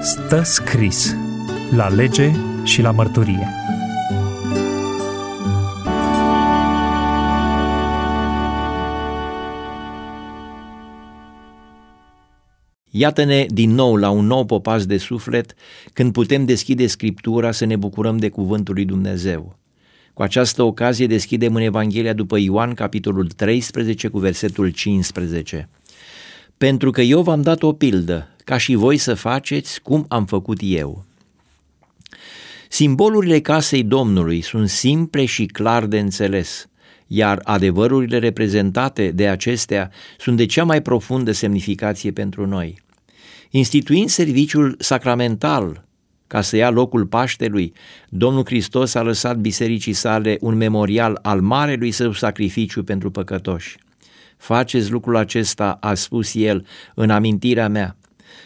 Stă scris la lege și la mărturie. Iată-ne din nou la un nou popas de suflet când putem deschide Scriptura să ne bucurăm de cuvântul lui Dumnezeu. Cu această ocazie deschidem în Evanghelia după Ioan, capitolul 13, cu versetul 15. Pentru că eu v-am dat o pildă, ca și voi să faceți cum am făcut eu. Simbolurile casei Domnului sunt simple și clar de înțeles, iar adevărurile reprezentate de acestea sunt de cea mai profundă semnificație pentru noi. Instituind serviciul sacramental ca să ia locul Paștelui, Domnul Hristos a lăsat bisericii sale un memorial al marelui său sacrificiu pentru păcătoși. Faceți lucrul acesta, a spus el, în amintirea mea.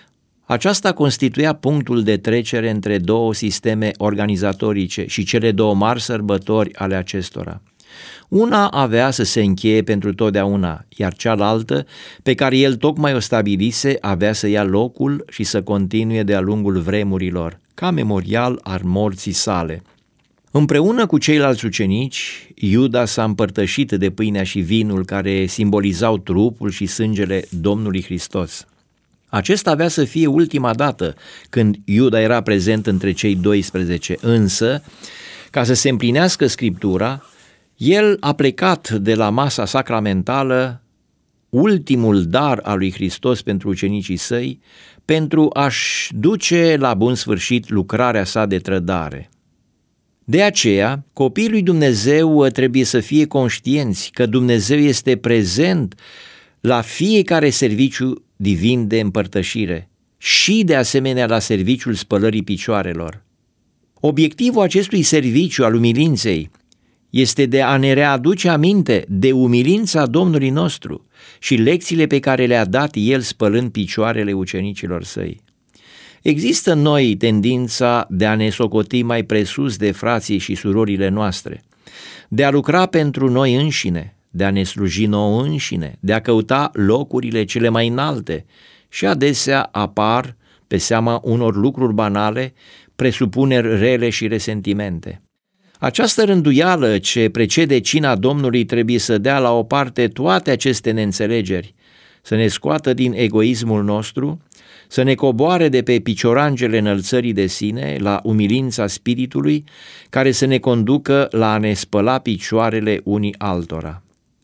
Aceasta constituia punctul de trecere între două sisteme organizatorice și cele două mari sărbători ale acestora. Una avea să se încheie pentru totdeauna, iar cealaltă, pe care el tocmai o stabilise, avea să ia locul și să continue de-a lungul vremurilor, ca memorial al morții sale. Împreună cu ceilalți ucenici, Iuda s-a împărtășit de pâinea și vinul care simbolizau trupul și sângele Domnului Hristos. Acesta avea să fie ultima dată când Iuda era prezent între cei 12, însă, ca să se împlinească Scriptura, el a plecat de la masa sacramentală, ultimul dar al lui Hristos pentru ucenicii săi, pentru a-și duce la bun sfârșit lucrarea sa de trădare. De aceea, copiii lui Dumnezeu trebuie să fie conștienți că Dumnezeu este prezent la fiecare serviciu divin de împărtășire și de asemenea la serviciul spălării picioarelor. Obiectivul acestui serviciu al umilinței este de a ne readuce aminte de umilința Domnului nostru și lecțiile pe care le-a dat El spălând picioarele ucenicilor săi. Există în noi tendința de a ne socoti mai presus de frații și surorile noastre, de a lucra pentru noi înșine, de a ne sluji nouă înșine, de a căuta locurile cele mai înalte și adesea apar, pe seama unor lucruri banale, presupuneri rele și resentimente. Această rânduială ce precede cina Domnului trebuie să dea la o parte toate aceste neînțelegeri, să ne scoată din egoismul nostru, să ne coboare de pe piciorangele înălțării de sine la umilința spiritului, care să ne conducă la a ne spăla picioarele unii altora.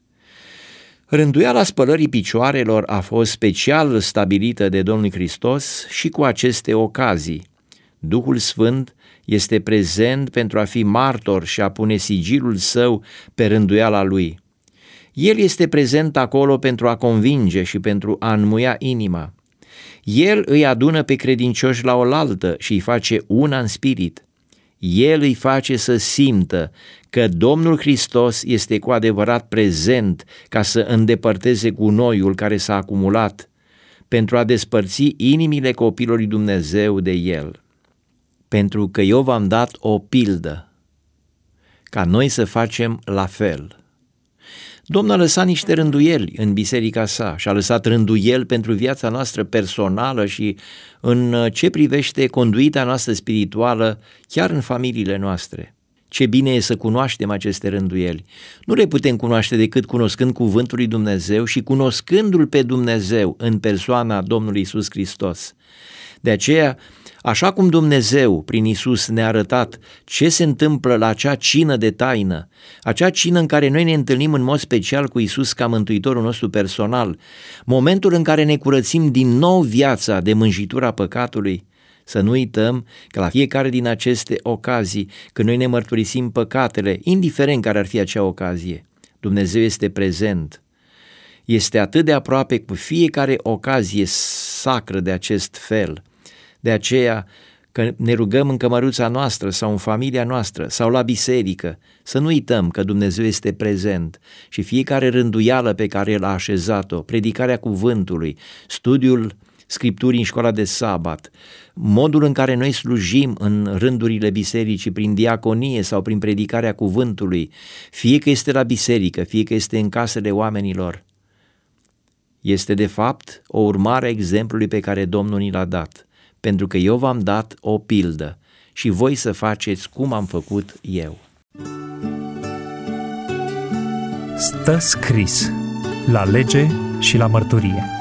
Rânduiala spălării picioarelor a fost special stabilită de Domnul Hristos și cu aceste ocazii. Duhul Sfânt este prezent pentru a fi martor și a pune sigilul său pe rânduiala lui. El este prezent acolo pentru a convinge și pentru a înmuia inima. El îi adună pe credincioși la oaltă și îi face una în spirit. El îi face să simtă că Domnul Hristos este cu adevărat prezent ca să îndepărteze gunoiul care s-a acumulat pentru a despărți inimile copilului lui Dumnezeu de El. Pentru că eu v-am dat o pildă, ca noi să facem la fel. Domnul a lăsat niște rânduieli în biserica sa și a lăsat rânduieli pentru viața noastră personală și în ce privește conduita noastră spirituală, chiar în familiile noastre. Ce bine e să cunoaștem aceste rânduieli. Nu le putem cunoaște decât cunoscând cuvântul lui Dumnezeu și cunoscându-L pe Dumnezeu în persoana Domnului Iisus Hristos. De aceea, așa cum Dumnezeu prin Iisus ne-a arătat ce se întâmplă la acea cină de taină, acea cină în care noi ne întâlnim în mod special cu Iisus ca mântuitorul nostru personal, momentul în care ne curățim din nou viața de mânjitura păcatului, să nu uităm că la fiecare din aceste ocazii, când noi ne mărturisim păcatele, indiferent care ar fi acea ocazie, Dumnezeu este prezent. Este atât de aproape cu fiecare ocazie sacră de acest fel. De aceea, că ne rugăm în cămăruța noastră sau în familia noastră sau la biserică, să nu uităm că Dumnezeu este prezent și fiecare rânduială pe care El a așezat-o, predicarea cuvântului, studiul Scripturii în școala de sabat, modul în care noi slujim în rândurile bisericii prin diaconie sau prin predicarea cuvântului, fie că este la biserică, fie că este în casele oamenilor, este de fapt o urmare a exemplului pe care Domnul ni l-a dat. pentru că eu v-am dat o pildă și voi să faceți cum am făcut eu. Stă scris la lege și la mărturie.